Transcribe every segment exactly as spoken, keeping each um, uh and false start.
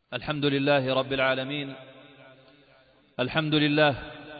الحمد لله رب العالمين. الحمد لله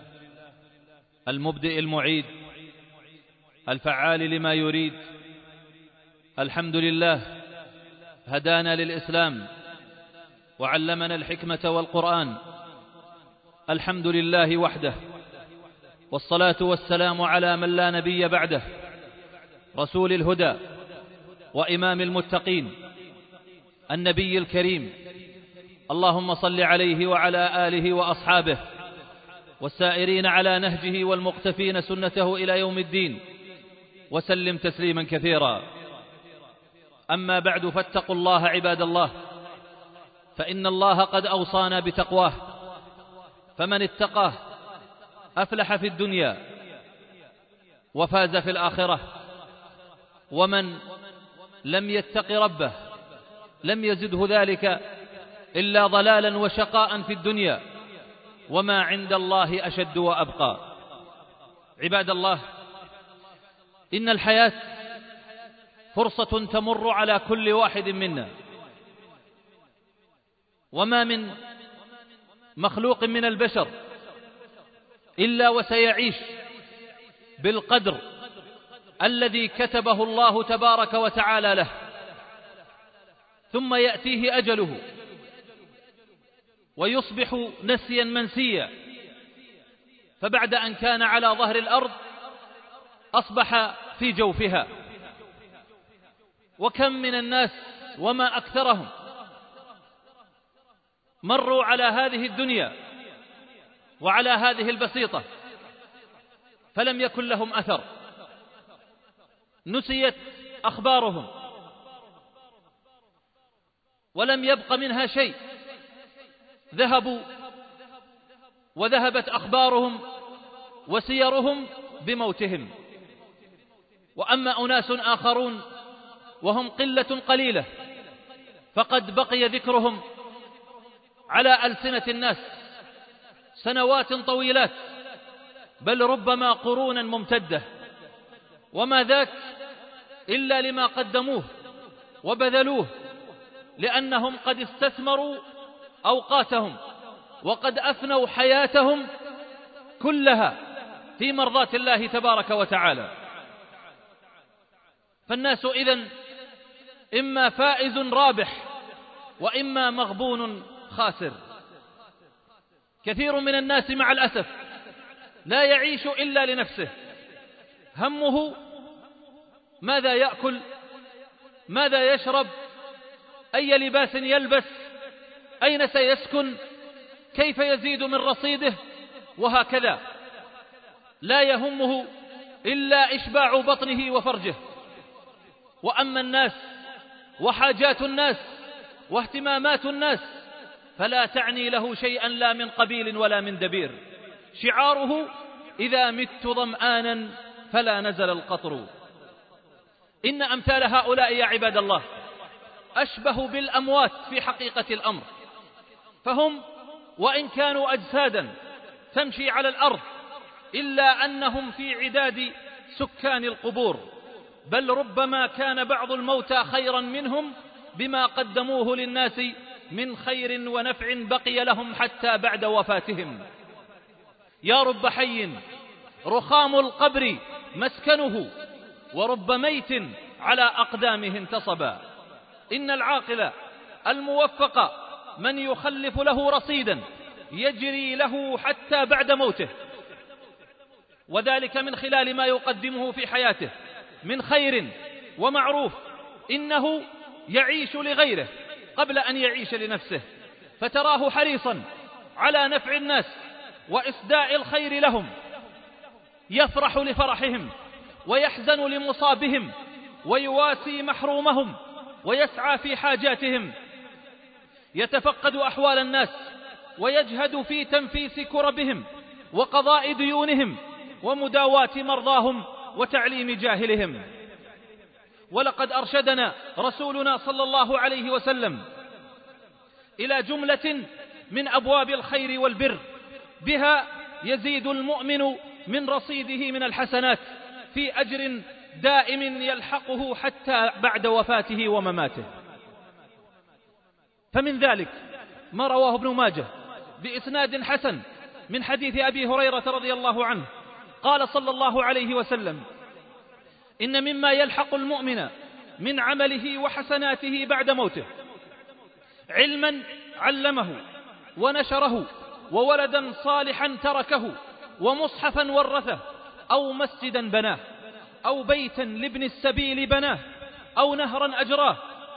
المبدئ المعيد الفعال لما يريد. الحمد لله هدانا للإسلام وعلمنا الحكمة والقرآن. الحمد لله وحده، والصلاة والسلام على من لا نبي بعده، رسول الهدى وإمام المتقين، النبي الكريم. اللهم صل عليه وعلى آله وأصحابه والسائرين على نهجه والمقتفين سنته إلى يوم الدين، وسلم تسليما كثيرا. أما بعد، فاتقوا الله عباد الله، فإن الله قد أوصانا بتقواه، فمن اتقاه أفلح في الدنيا وفاز في الآخرة، ومن لم يتق ربه لم يزده ذلك إلا ضلالا وشقاء في الدنيا، وما عند الله أشد وأبقى. عباد الله، إن الحياة فرصة تمر على كل واحد منا، وما من مخلوق من البشر إلا وسيعيش بالقدر الذي كتبه الله تبارك وتعالى له، ثم يأتيه أجله ويصبح نسيا منسيا، فبعد أن كان على ظهر الأرض أصبح في جوفها. وكم من الناس وما أكثرهم مروا على هذه الدنيا وعلى هذه البسيطة فلم يكن لهم أثر، نسيت أخبارهم ولم يبق منها شيء، ذهبوا وذهبت أخبارهم وسيرهم بموتهم. وأما أناس آخرون وهم قلة قليلة فقد بقي ذكرهم على ألسنة الناس سنوات طويلات، بل ربما قرونا ممتدة، وما ذاك إلا لما قدموه وبذلوه، لأنهم قد استثمروا أوقاتهم وقد أفنوا حياتهم كلها في مرضاة الله تبارك وتعالى. فالناس إذن إما فائز رابح وإما مغبون خاسر. كثير من الناس مع الأسف لا يعيش إلا لنفسه، همه ماذا يأكل، ماذا يشرب، أي لباس يلبس، أين سيسكن، كيف يزيد من رصيده، وهكذا. لا يهمه إلا إشباع بطنه وفرجه. وأما الناس وحاجات الناس واهتمامات الناس فلا تعني له شيئا لا من قبيل ولا من دبير. شعاره: إذا مت ظمآنا فلا نزل القطر. إن أمثال هؤلاء يا عباد الله أشبه بالأموات في حقيقة الأمر، فهم وإن كانوا أجسادا تمشي على الأرض إلا أنهم في عداد سكان القبور، بل ربما كان بعض الموتى خيرا منهم بما قدموه للناس من خير ونفع بقي لهم حتى بعد وفاتهم. يا رب حي رخام القبر مسكنه، ورب ميت على أقدامه انتصبا. إن العاقل الموفق من يخلف له رصيدا يجري له حتى بعد موته، وذلك من خلال ما يقدمه في حياته من خير ومعروف. إنه يعيش لغيره قبل أن يعيش لنفسه، فتراه حريصا على نفع الناس وإسداء الخير لهم، يفرح لفرحهم ويحزن لمصابهم ويواسي محرومهم ويسعى في حاجاتهم، يتفقد أحوال الناس ويجهد في تنفيس كربهم وقضاء ديونهم ومداواة مرضاهم وتعليم جاهلهم. ولقد أرشدنا رسولنا صلى الله عليه وسلم إلى جملة من أبواب الخير والبر بها يزيد المؤمن من رصيده من الحسنات في أجر دائم يلحقه حتى بعد وفاته ومماته. فمن ذلك ما رواه ابن ماجه بإسناد حسن من حديث أبي هريرة رضي الله عنه قال صلى الله عليه وسلم: إن مما يلحق المؤمن من عمله وحسناته بعد موته علما علمه ونشره، وولدا صالحا تركه، ومصحفا ورثه، أو مسجدا بناه، أو بيتا لابن السبيل بناه، أو نهرا أجراه،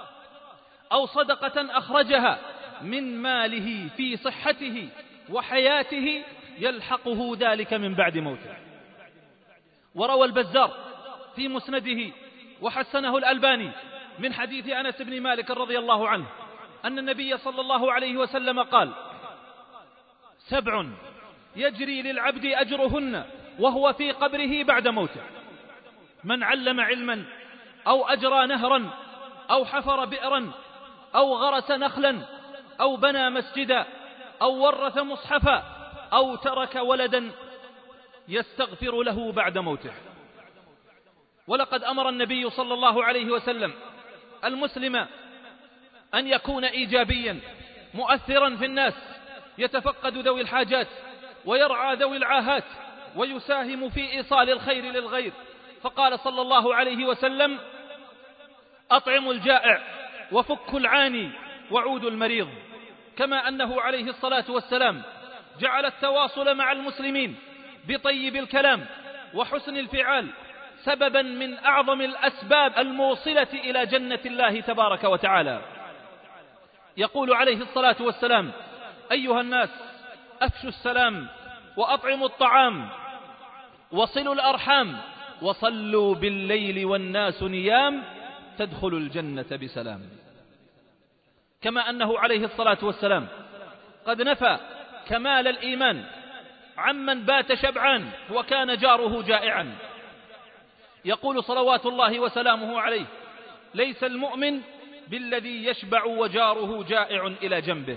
أو صدقة أخرجها من ماله في صحته وحياته يلحقه ذلك من بعد موته. وروى البزار في مسنده وحسنه الألباني من حديث أنس بن مالك رضي الله عنه أن النبي صلى الله عليه وسلم قال: سبع يجري للعبد أجرهن وهو في قبره بعد موته: من علم علما، أو أجرى نهرا، أو حفر بئرا، أو غرس نخلا، أو بنى مسجدا، أو ورث مصحفا، أو ترك ولدا يستغفر له بعد موته. ولقد أمر النبي صلى الله عليه وسلم المسلم أن يكون إيجابيا مؤثرا في الناس، يتفقد ذوي الحاجات ويرعى ذوي العاهات ويساهم في إيصال الخير للغير، فقال صلى الله عليه وسلم: أطعموا الجائع وفكوا العاني وعودوا المريض. كما أنه عليه الصلاة والسلام جعل التواصل مع المسلمين بطيب الكلام وحسن الفعال سببا من أعظم الأسباب الموصلة إلى جنة الله تبارك وتعالى. يقول عليه الصلاة والسلام: أيها الناس، أفشوا السلام، وأطعموا الطعام، وصلوا الأرحام، وصلوا بالليل والناس نيام، تدخلوا الجنة بسلام. كما أنه عليه الصلاة والسلام قد نفى كمال الإيمان عمن بات شبعان وكان جاره جائعا. يقول صلوات الله وسلامه عليه: ليس المؤمن بالذي يشبع وجاره جائع إلى جنبه،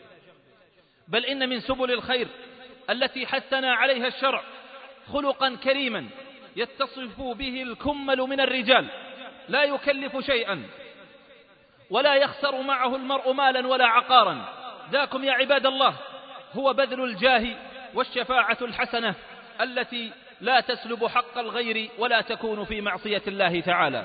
بل إن من سبل الخير التي حثنا عليها الشرع خلقا كريما يتصف به الكمل من الرجال، لا يكلف شيئا ولا يخسر معه المرء مالا ولا عقارا. ذاكم يا عباد الله هو بذل الجاه والشفاعة الحسنة التي لا تسلب حق الغير ولا تكون في معصية الله تعالى.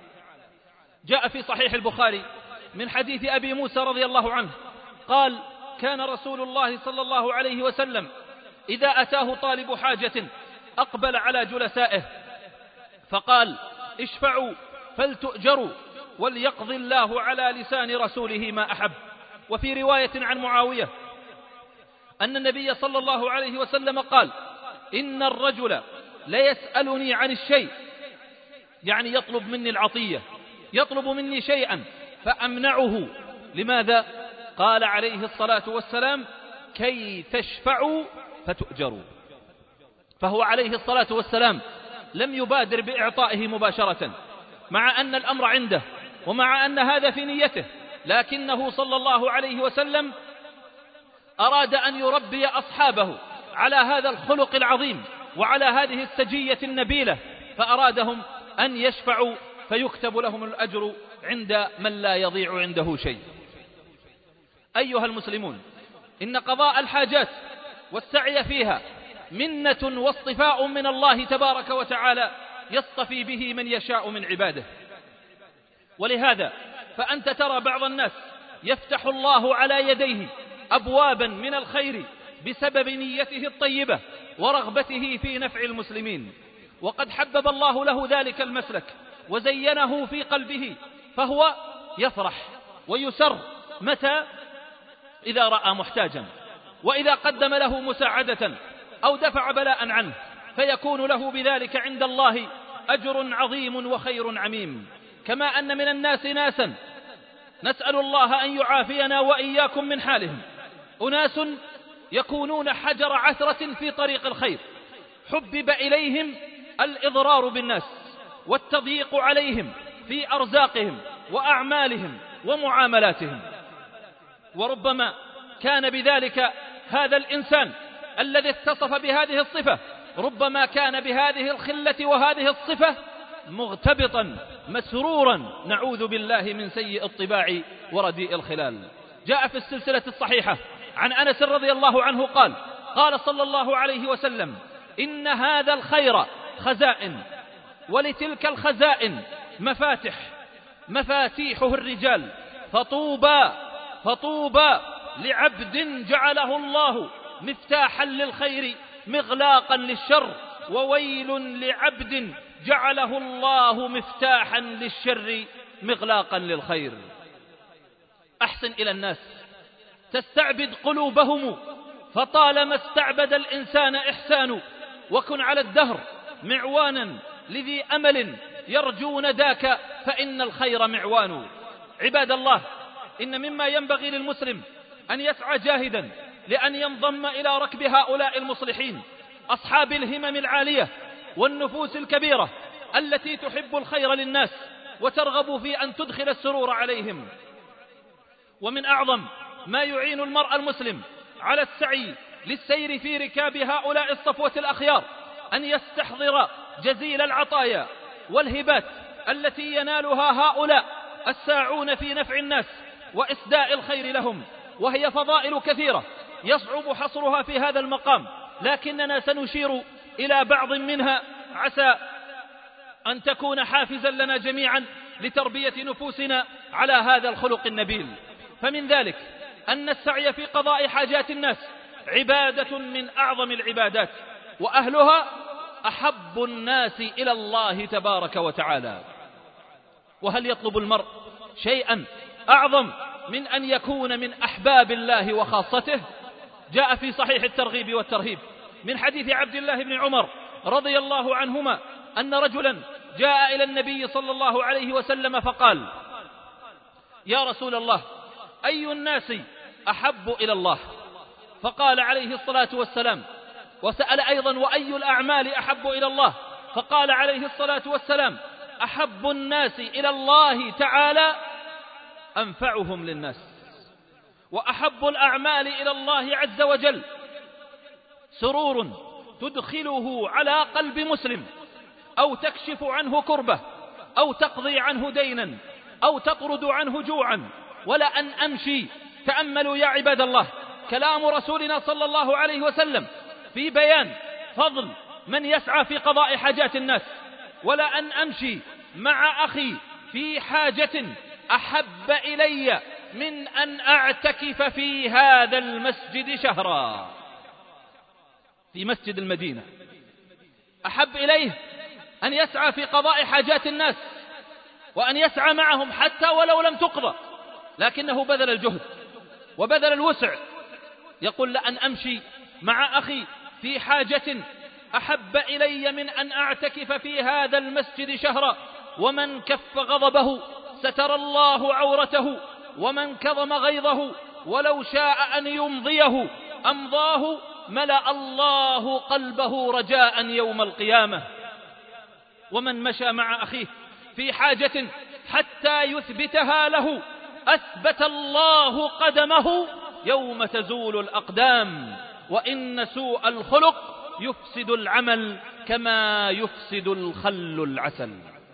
جاء في صحيح البخاري من حديث أبي موسى رضي الله عنه قال: كان رسول الله صلى الله عليه وسلم إذا أتاه طالب حاجة أقبل على جلسائه فقال: اشفعوا فلتؤجروا وليقضي الله على لسان رسوله ما أحب. وفي رواية عن معاوية أن النبي صلى الله عليه وسلم قال: إن الرجل ليسألني عن الشيء، يعني يطلب مني العطية، يطلب مني شيئا فأمنعه. لماذا؟ قال عليه الصلاة والسلام: كي تشفعوا فتؤجروا. فهو عليه الصلاة والسلام لم يبادر بإعطائه مباشرة، مع أن الأمر عنده ومع أن هذا في نيته، لكنه صلى الله عليه وسلم أراد أن يربي أصحابه على هذا الخلق العظيم وعلى هذه السجية النبيلة، فأرادهم أن يشفعوا فيكتب لهم الأجر عند من لا يضيع عنده شيء. أيها المسلمون، إن قضاء الحاجات والسعي فيها منة واصطفاء من الله تبارك وتعالى يصطفي به من يشاء من عباده. ولهذا فأنت ترى بعض الناس يفتح الله على يديه أبوابا من الخير بسبب نيته الطيبة ورغبته في نفع المسلمين، وقد حبب الله له ذلك المسلك وزينه في قلبه، فهو يفرح ويسر متى؟ إذا رأى محتاجا، وإذا قدم له مساعدة أو دفع بلاء عنه، فيكون له بذلك عند الله أجر عظيم وخير عميم. كما أن من الناس ناسا نسأل الله أن يعافينا وإياكم من حالهم، أناس يكونون حجر عثرة في طريق الخير، حبب إليهم الإضرار بالناس والتضييق عليهم في أرزاقهم وأعمالهم ومعاملاتهم، وربما كان بذلك هذا الإنسان الذي اتصف بهذه الصفة ربما كان بهذه الخلة وهذه الصفة مغتبطا مسرورا، نعوذ بالله من سيء الطباع ورديء الخلال. جاء في السلسلة الصحيحة عن أنس رضي الله عنه قال قال صلى الله عليه وسلم: إن هذا الخير خزائن، ولتلك الخزائن مفاتح، مفاتيحه الرجال، فطوبى فطوبى لعبد جعله الله مفتاحا للخير مغلاقا للشر، وويل لعبد جعله الله مفتاحا للشر مغلاقا للخير. أحسن إلى الناس تستعبد قلوبهم، فطالما استعبد الإنسان إحسان، وكن على الدهر معوانا لذي أمل يرجون ذاك، فإن الخير معوان. عباد الله، إن مما ينبغي للمسلم أن يسعى جاهدا لأن ينضم إلى ركب هؤلاء المصلحين أصحاب الهمم العالية والنفوس الكبيرة التي تحب الخير للناس وترغب في أن تدخل السرور عليهم. ومن أعظم ما يعين المرء المسلم على السعي للسير في ركاب هؤلاء الصفوة الأخيار أن يستحضر جزيل العطايا والهبات التي ينالها هؤلاء الساعون في نفع الناس وإسداء الخير لهم، وهي فضائل كثيرة يصعب حصرها في هذا المقام، لكننا سنشير إلى بعض منها عسى أن تكون حافزا لنا جميعا لتربية نفوسنا على هذا الخلق النبيل. فمن ذلك أن السعي في قضاء حاجات الناس عبادة من أعظم العبادات، وأهلها أحب الناس إلى الله تبارك وتعالى. وهل يطلب المرء شيئا أعظم من أن يكون من أحباب الله وخاصته؟ جاء في صحيح الترغيب والترهيب من حديث عبد الله بن عمر رضي الله عنهما أن رجلا جاء إلى النبي صلى الله عليه وسلم فقال: يا رسول الله، أي الناس أحب إلى الله؟ فقال عليه الصلاة والسلام، وسأل أيضا: وأي الأعمال أحب إلى الله؟ فقال عليه الصلاة والسلام: أحب الناس إلى الله تعالى أنفعهم للناس، وأحب الأعمال إلى الله عز وجل سرور تدخله على قلب مسلم، أو تكشف عنه كربة، أو تقضي عنه دينا، أو تطرد عنه جوعا. ولأن أمشي، تأملوا يا عباد الله كلام رسولنا صلى الله عليه وسلم في بيان فضل من يسعى في قضاء حاجات الناس. ولأن أمشي مع أخي في حاجة أحب إلي من أن أعتكف في هذا المسجد شهرا، في مسجد المدينة، أحب إليه أن يسعى في قضاء حاجات الناس وأن يسعى معهم حتى ولو لم تقضى، لكنه بذل الجهد وبذل الوسع. يقول: لأن أمشي مع أخي في حاجة أحب إلي من أن أعتكف في هذا المسجد شهرا، ومن كف غضبه ستر الله عورته، ومن كظم غيظه ولو شاء أن يمضيه أمضاه، ملأ الله قلبه رجاء يوم القيامة. ومن مشى مع أخيه في حاجة حتى يثبتها له أثبت الله قدمه يوم تزول الأقدام. وإن سوء الخلق يفسد العمل كما يفسد الخل العسل.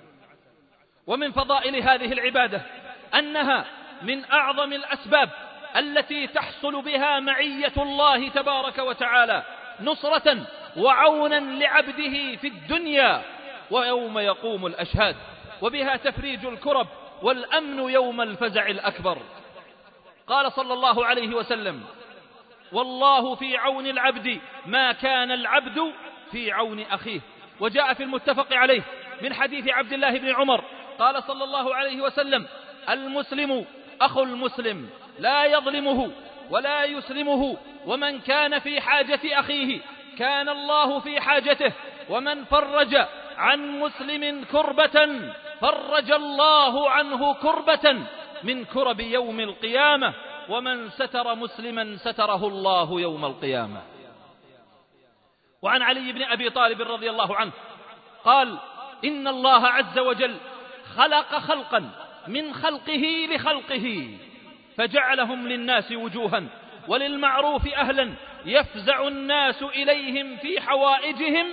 ومن فضائل هذه العبادة أنها من أعظم الأسباب التي تحصل بها معية الله تبارك وتعالى نصرة وعونا لعبده في الدنيا ويوم يقوم الأشهاد، وبها تفريج الكرب والأمن يوم الفزع الأكبر. قال صلى الله عليه وسلم: والله في عون العبد ما كان العبد في عون أخيه. وجاء في المتفق عليه من حديث عبد الله بن عمر قال صلى الله عليه وسلم: المسلم أخو المسلم لا يظلمه ولا يسلمه، ومن كان في حاجة أخيه كان الله في حاجته، ومن فرج عن مسلم كربة فرج الله عنه كربة من كرب يوم القيامة، ومن ستر مسلما ستره الله يوم القيامة. وعن علي بن أبي طالب رضي الله عنه قال: إن الله عز وجل خلق خلقا من خلقه لخلقه، فجعلهم للناس وجوها وللمعروف أهلا يفزع الناس إليهم في حوائجهم،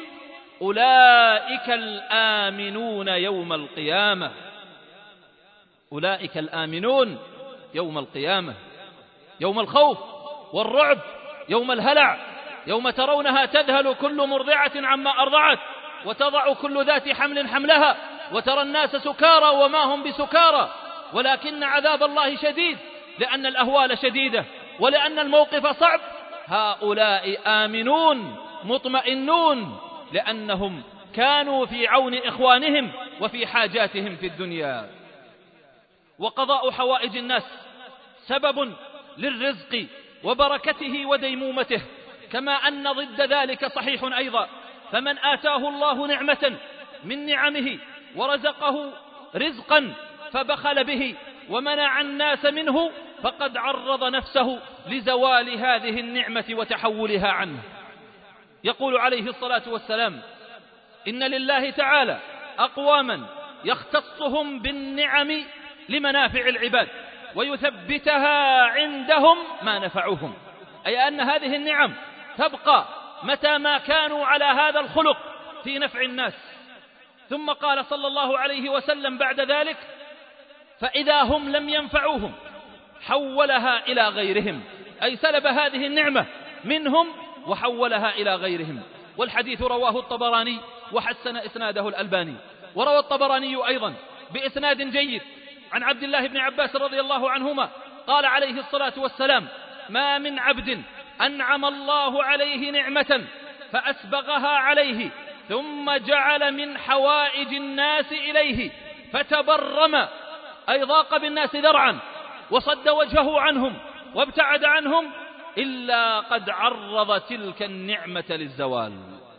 أولئك الآمنون يوم القيامة. أولئك الآمنون يوم القيامة. يوم الخوف والرعب، يوم الهلع، يوم ترونها تذهل كل مرضعة عما أرضعت وتضع كل ذات حمل حملها وترى الناس سكارى وما هم بسكارى، ولكن عذاب الله شديد لأن الأهوال شديدة ولأن الموقف صعب. هؤلاء آمنون مطمئنون لأنهم كانوا في عون إخوانهم وفي حاجاتهم في الدنيا. وقضاء حوائج الناس سبب للرزق وبركته وديمومته، كما أن ضد ذلك صحيح أيضا. فمن آتاه الله نعمة من نعمه ورزقه رزقا فبخل به ومنع الناس منه فقد عرض نفسه لزوال هذه النعمة وتحولها عنه. يقول عليه الصلاة والسلام: إن لله تعالى أقواما يختصهم بالنعم لمنافع العباد ويثبتها عندهم ما نفعهم، أي أن هذه النعم تبقى متى ما كانوا على هذا الخلق في نفع الناس. ثم قال صلى الله عليه وسلم بعد ذلك: فإذا هم لم ينفعوهم حولها إلى غيرهم، أي سلب هذه النعمة منهم وحولها إلى غيرهم. والحديث رواه الطبراني وحسن إسناده الألباني. وروى الطبراني أيضا بإسناد جيد عن عبد الله بن عباس رضي الله عنهما قال عليه الصلاة والسلام: ما من عبد أنعم الله عليه نعمة فأسبغها عليه ثم جعل من حوائج الناس إليه فتبرم، أي ضاق بالناس ذرعا وصد وجهه عنهم وابتعد عنهم، إلا قد عرض تلك النعمة للزوال.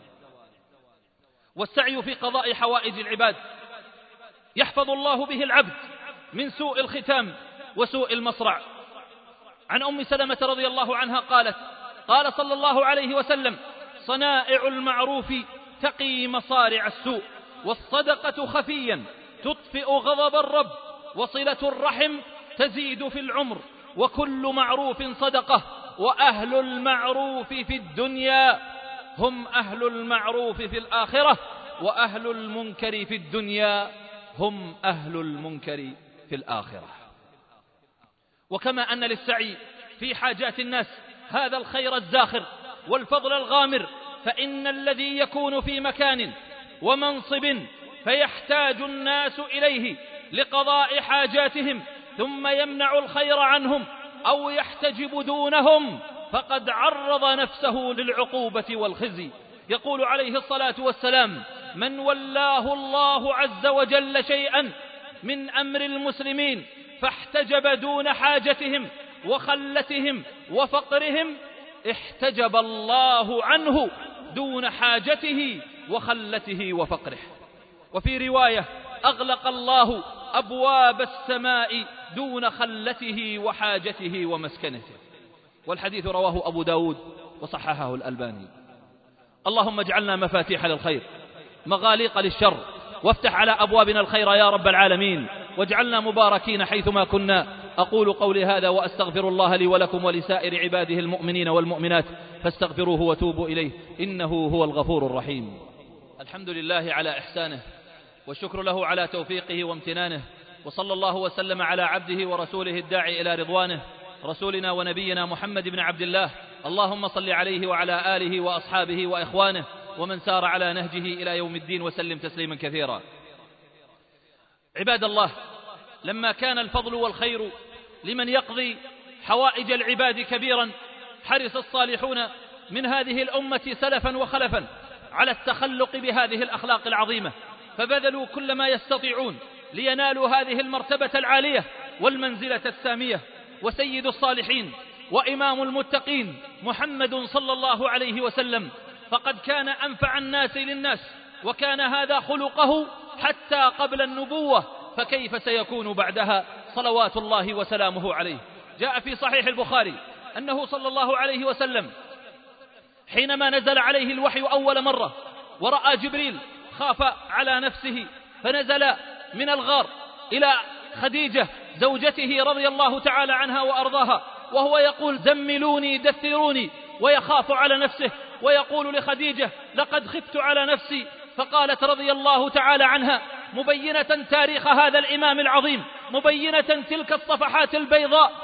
والسعي في قضاء حوائج العباد يحفظ الله به العبد من سوء الختام وسوء المصرع. عن أم سلمة رضي الله عنها قالت: قال صلى الله عليه وسلم: صنائع المعروف تقي مصارع السوء، والصدقة خفيا تطفئ غضب الرب، وصلة الرحم تزيد في العمر، وكل معروف صدقة، وأهل المعروف في الدنيا هم أهل المعروف في الآخرة، وأهل المنكر في الدنيا هم أهل المنكر في الآخرة. وكما أن للسعي في حاجات الناس هذا الخير الزاخر والفضل الغامر، فإن الذي يكون في مكان ومنصب فيحتاج الناس إليه لقضاء حاجاتهم ثم يمنع الخير عنهم أو يحتجب دونهم فقد عرض نفسه للعقوبة والخزي. يقول عليه الصلاة والسلام: من ولاه الله عز وجل شيئا من أمر المسلمين فاحتجب دون حاجتهم وخلتهم وفقرهم احتجب الله عنه دون حاجته وخلته وفقره. وفي رواية: أغلق الله أبواب السماء دون خلته وحاجته ومسكنته. والحديث رواه أبو داود وصححه الألباني. اللهم اجعلنا مفاتيح للخير مغاليق للشر، وافتح على أبوابنا الخير يا رب العالمين، واجعلنا مباركين حيثما كنا. أقول قولي هذا وأستغفر الله لي ولكم ولسائر عباده المؤمنين والمؤمنات فاستغفروه وتوبوا إليه إنه هو الغفور الرحيم. الحمد لله على إحسانه، والشكر له على توفيقه وامتنانه، وصلى الله وسلم على عبده ورسوله الداعي إلى رضوانه، رسولنا ونبينا محمد بن عبد الله. اللهم صل عليه وعلى آله وأصحابه وإخوانه ومن سار على نهجه إلى يوم الدين وسلم تسليما كثيرا. عباد الله، لما كان الفضل والخير لمن يقضي حوائج العباد كبيرا، حرص الصالحون من هذه الأمة سلفا وخلفا على التخلق بهذه الأخلاق العظيمة، فبذلوا كل ما يستطيعون لينالوا هذه المرتبة العالية والمنزلة السامية. وسيد الصالحين وإمام المتقين محمد صلى الله عليه وسلم فقد كان أنفع الناس للناس، وكان هذا خلقه حتى قبل النبوة، فكيف سيكون بعدها صلوات الله وسلامه عليه. جاء في صحيح البخاري أنه صلى الله عليه وسلم حينما نزل عليه الوحي أول مرة ورأى جبريل خاف على نفسه فنزل من الغار إلى خديجة زوجته رضي الله تعالى عنها وأرضاها، وهو يقول: زملوني دثروني، ويخاف على نفسه ويقول لخديجة: لقد خفت على نفسي. فقالت رضي الله تعالى عنها مبينة تاريخ هذا الإمام العظيم، مبينة تلك الصفحات البيضاء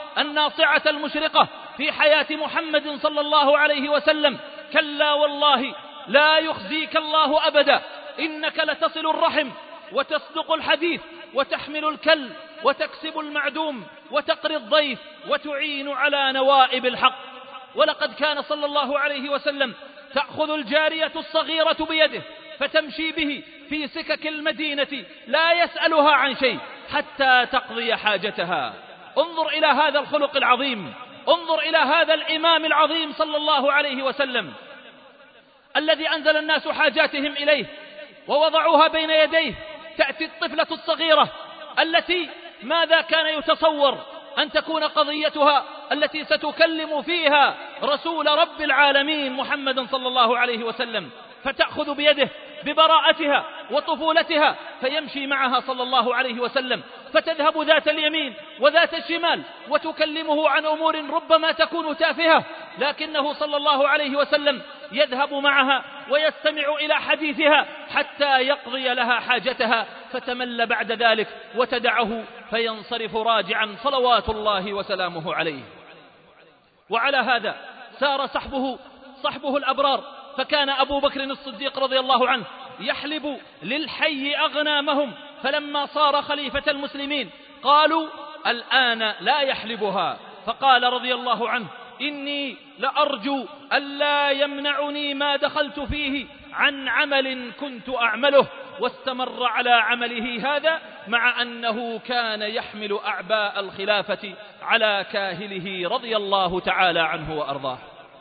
الناصعة المشرقة في حياة محمد صلى الله عليه وسلم: كلا والله لا يخزيك الله أبدا، إنك لتصل الرحم وتصدق الحديث وتحمل الكل وتكسب المعدوم وتقري الضيف وتعين على نوائب الحق. ولقد كان صلى الله عليه وسلم تأخذ الجارية الصغيرة بيده فتمشي به في سكك المدينة لا يسألها عن شيء حتى تقضي حاجتها. انظر إلى هذا الخلق العظيم، انظر إلى هذا الإمام العظيم صلى الله عليه وسلم الذي أنزل الناس حاجاتهم إليه ووضعوها بين يديه. تأتي الطفلة الصغيرة التي ماذا كان يتصور أن تكون قضيتها التي ستكلم فيها رسول رب العالمين محمد صلى الله عليه وسلم، فتأخذ بيده ببراءتها وطفولتها فيمشي معها صلى الله عليه وسلم، فتذهب ذات اليمين وذات الشمال وتكلمه عن أمور ربما تكون تافهة، لكنه صلى الله عليه وسلم يذهب معها ويستمع إلى حديثها حتى يقضي لها حاجتها، فتمل بعد ذلك وتدعه فينصرف راجعا صلوات الله وسلامه عليه. وعلى هذا سار صحبه صحبه الأبرار، فكان أبو بكر الصديق رضي الله عنه يحلب للحي أغنامهم، فلما صار خليفة المسلمين قالوا الآن لا يحلبها، فقال رضي الله عنه: إني لأرجو ألا يمنعني ما دخلت فيه عن عمل كنت أعمله. واستمر على عمله هذا مع أنه كان يحمل أعباء الخلافة على كاهله رضي الله تعالى عنه وأرضاه.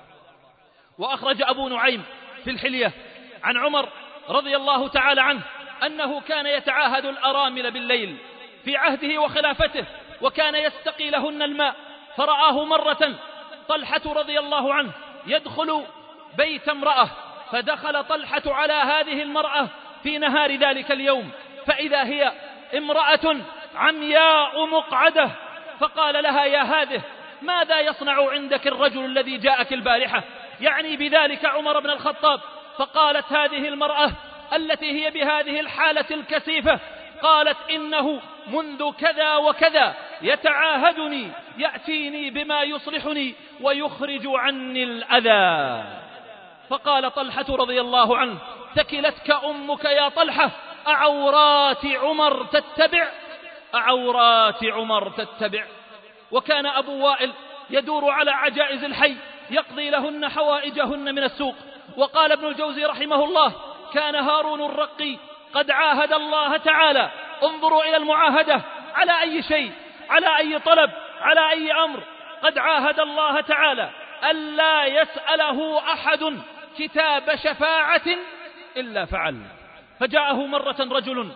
وأخرج أبو نعيم في الحلية عن عمر رضي الله تعالى عنه أنه كان يتعاهد الأرامل بالليل في عهده وخلافته، وكان يستقي لهن الماء، فرآه مرة طلحة رضي الله عنه يدخل بيت امرأة، فدخل طلحة على هذه المرأة في نهار ذلك اليوم، فإذا هي امرأة عمياء مقعدة، فقال لها: يا هذه ماذا يصنع عندك الرجل الذي جاءك البارحة؟ يعني بذلك عمر بن الخطاب. فقالت هذه المرأة التي هي بهذه الحالة الكثيفة، قالت: إنه منذ كذا وكذا يتعاهدني، يأتيني بما يصلحني ويخرج عني الأذى. فقال طلحة رضي الله عنه: ثكلتك أمك يا طلحة، أعورات عمر تتبع أعورات عمر تتبع. وكان أبو وائل يدور على عجائز الحي يقضي لهن حوائجهن من السوق. وقال ابن الجوزي رحمه الله: كان هارون الرقي قد عاهد الله تعالى. انظروا إلى المعاهدة، على أي شيء، على أي طلب، على أي أمر. قد عاهد الله تعالى ألا يسأله أحد كتاب شفاعة إلا فعل. فجاءه مرة رجل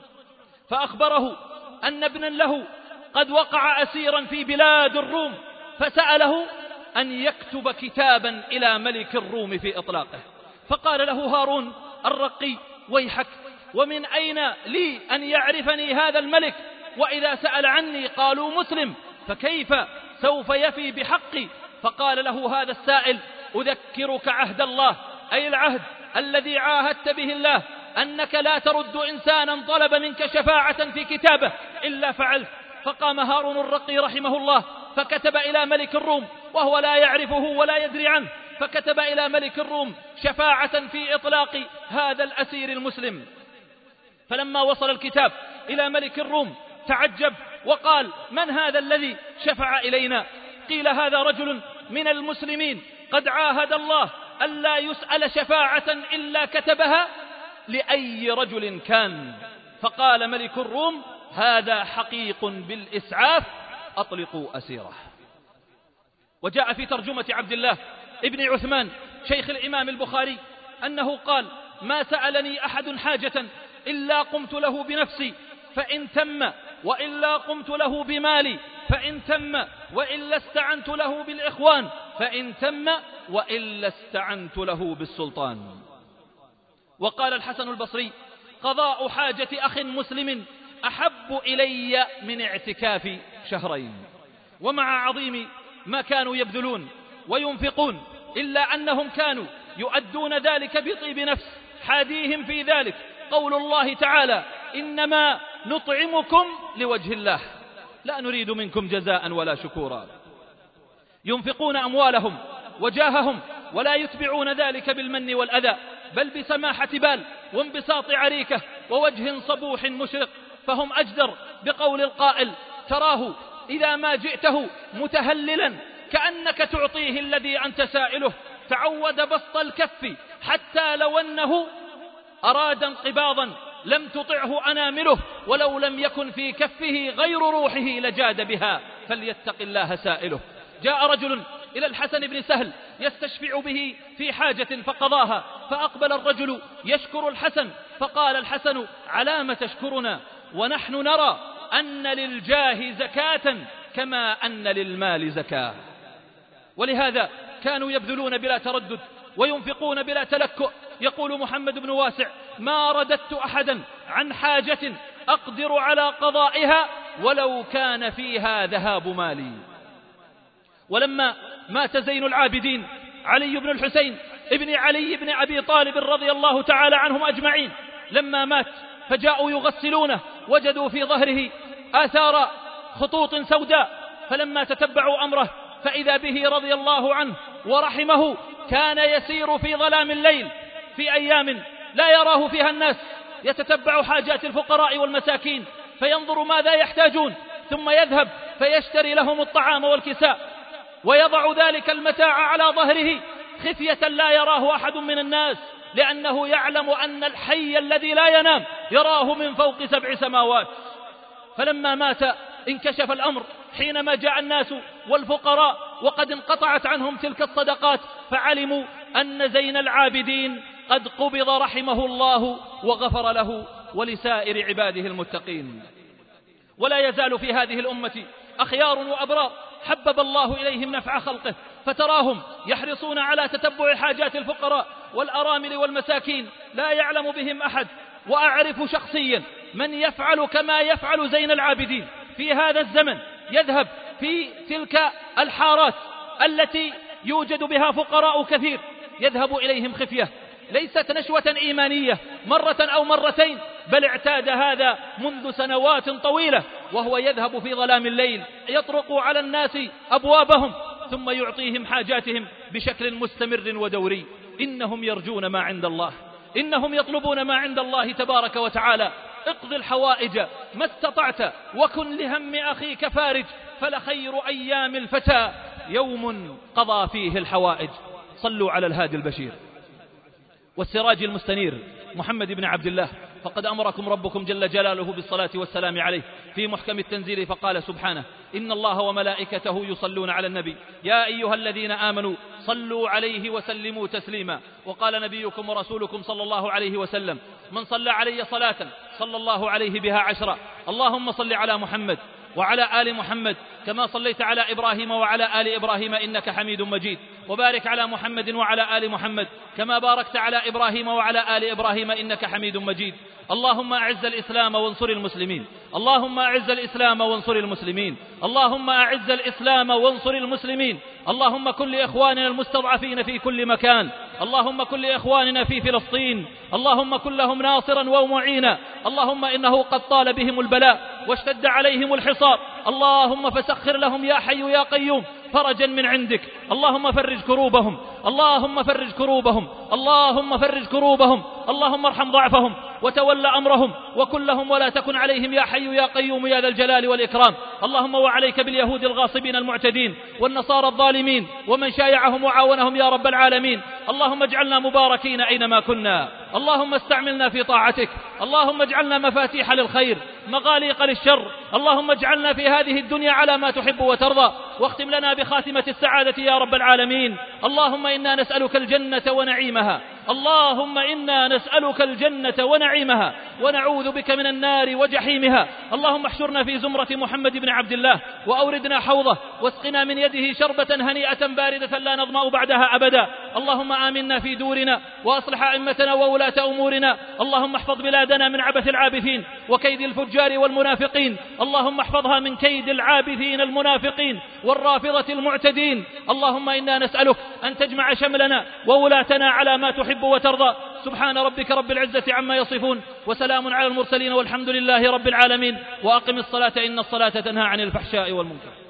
فأخبره أن ابنا له قد وقع أسيرا في بلاد الروم، فسأله أن يكتب كتابا إلى ملك الروم في إطلاقه. فقال له هارون الرقي: ويحك، ومن أين لي أن يعرفني هذا الملك؟ وإذا سأل عني قالوا مسلم، فكيف سوف يفي بحقي؟ فقال له هذا السائل: أذكرك عهد الله، أي العهد الذي عاهدت به الله، أنك لا ترد إنسانا طلب منك شفاعة في كتابه إلا فعلت. فقام هارون الرقي رحمه الله فكتب إلى ملك الروم وهو لا يعرفه ولا يدري عنه، فكتب إلى ملك الروم شفاعة في إطلاق هذا الأسير المسلم. فلما وصل الكتاب إلى ملك الروم تعجب وقال: من هذا الذي شفع إلينا؟ قيل: هذا رجل من المسلمين قد عاهد الله ألا يسأل شفاعة إلا كتبها لأي رجل كان. فقال ملك الروم: هذا حقيق بالإسعاف، أطلقوا أسيره. وجاء في ترجمة عبد الله ابن عثمان شيخ الإمام البخاري أنه قال: ما سألني أحد حاجة إلا قمت له بنفسي فإن تم، وإلا قمت له بمالي فإن تم، وإلا استعنت له بالإخوان فإن تم، وإلا استعنت له بالسلطان. وقال الحسن البصري: قضاء حاجة أخ مسلم أحب إلي من اعتكاف شهرين. ومع عظيم ما كانوا يبذلون وينفقون إلا أنهم كانوا يؤدون ذلك بطيب نفس، حاديهم في ذلك قول الله تعالى: إنما نطعمكم لوجه الله لا نريد منكم جزاء ولا شكورا. ينفقون أموالهم وجاههم ولا يتبعون ذلك بالمن والأذى، بل بسماحة بال وانبساط عريكة ووجه صبوح مشرق، فهم أجدر بقول القائل: تراه إذا ما جئته متهللا كأنك تعطيه الذي أنت سائله، تعود بسط الكف حتى لو أنه أراد انقباضا لم تطعه أنامله، ولو لم يكن في كفه غير روحه لجاد بها، فليتق الله سائله. جاء رجل إلى الحسن بن سهل يستشفع به في حاجة فقضاها، فأقبل الرجل يشكر الحسن، فقال الحسن: على ما تشكرنا ونحن نرى أن للجاه زكاة كما أن للمال زكاة. ولهذا كانوا يبذلون بلا تردد وينفقون بلا تلكؤ. يقول محمد بن واسع: ما رددت أحدا عن حاجة أقدر على قضائها ولو كان فيها ذهاب مالي. ولما مات زين العابدين علي بن الحسين ابن علي بن أبي طالب رضي الله تعالى عنهم أجمعين، لما مات فجاءوا يغسلونه وجدوا في ظهره آثار خطوط سوداء، فلما تتبعوا أمره فإذا به رضي الله عنه ورحمه كان يسير في ظلام الليل في أيام لا يراه فيها الناس، يتتبع حاجات الفقراء والمساكين فينظر ماذا يحتاجون، ثم يذهب فيشتري لهم الطعام والكساء، ويضع ذلك المتاع على ظهره خفية لا يراه أحد من الناس، لأنه يعلم أن الحي الذي لا ينام يراه من فوق سبع سماوات. فلما مات انكشف الأمر حينما جاء الناس والفقراء وقد انقطعت عنهم تلك الصدقات، فعلموا أن زين العابدين قد قبض رحمه الله وغفر له ولسائر عباده المتقين. ولا يزال في هذه الأمة أخيار وأبرار حبب الله إليهم نفع خلقه، فتراهم يحرصون على تتبع حاجات الفقراء والأرامل والمساكين لا يعلم بهم أحد. وأعرف شخصيا من يفعل كما يفعل زين العابدين في هذا الزمن، يذهب في تلك الحارات التي يوجد بها فقراء كثير، يذهب إليهم خفية، ليست نشوة إيمانية مرة أو مرتين، بل اعتاد هذا منذ سنوات طويلة، وهو يذهب في ظلام الليل يطرق على الناس أبوابهم ثم يعطيهم حاجاتهم بشكل مستمر ودوري. إنهم يرجون ما عند الله، إنهم يطلبون ما عند الله تبارك وتعالى. اقض الحوائج ما استطعت وكن لهم أخيك فارج، فلخير أيام الفتى يوم قضى فيه الحوائج. صلوا على الهادي البشير والسراج المستنير محمد بن عبد الله، فقد أمركم ربكم جل جلاله بالصلاة والسلام عليه في محكم التنزيل، فقال سبحانه: إن الله وملائكته يصلون على النبي يا أيها الذين آمنوا صلوا عليه وسلموا تسليما. وقال نبيكم ورسولكم صلى الله عليه وسلم: من صلى علي صلاة صلى الله عليه بها عشرا. اللهم صل على محمد وعلى آل محمد كما صليت على إبراهيم وعلى آل إبراهيم إنك حميد مجيد، وبارك على محمد وعلى آل محمد كما باركت على إبراهيم وعلى آل إبراهيم إنك حميد مجيد. اللهم أعز الإسلام وانصر المسلمين، اللهم أعز الإسلام وانصر المسلمين، اللهم أعز الإسلام وانصر المسلمين. اللهم كن لإخواننا المستضعفين في كل مكان، اللهم كن لإخواننا في فلسطين، اللهم كن لهم ناصرا ومعينا. اللهم إنه قد طال بهم البلاء واشتد عليهم الحصار، اللهم فسخر لهم يا حي يا قيوم فرجا من عندك. اللهم فرج كروبهم، اللهم فرج كروبهم، اللهم فرج كروبهم، اللهم ارحم ضعفهم وتول أمرهم وكن لهم ولا تكن عليهم يا حي يا قيوم يا ذا الجلال والإكرام. اللهم وعليك باليهود الغاصبين المعتدين والنصارى الظالمين ومن شايعهم وعاونهم يا رب العالمين. اللهم اجعلنا مباركين أينما كنا، اللهم استعملنا في طاعتك، اللهم اجعلنا مفاتيح للخير مغاليق للشر. اللهم اجعلنا في هذه الدنيا على ما تحب وترضى، واختم لنا بخاتمة السعادة يا رب العالمين. اللهم إنا نسألك الجنة ونعيمها، اللهم إنا نسألك الجنة ونعيمها ونعوذ بك من النار وجحيمها. اللهم احشرنا في زمرة محمد بن عبد الله وأوردنا حوضه واسقنا من يده شربة هنيئة باردة لا نظمأ بعدها أبدا. اللهم آمنا في دورنا وأصلح أئمتنا وولاة أمورنا. اللهم احفظ بلادنا من عبث العابثين وكيد الفجار والمنافقين. اللهم احفظها من كيد العابثين المنافقين والرافضة المعتدين. اللهم إنا نسألك أن تجمع شملنا وولاتنا على ما تحب وترضى. سبحان ربك رب العزة عما يصفون وسلام على المرسلين والحمد لله رب العالمين. وأقم الصلاة إن الصلاة تنهى عن الفحشاء والمنكر.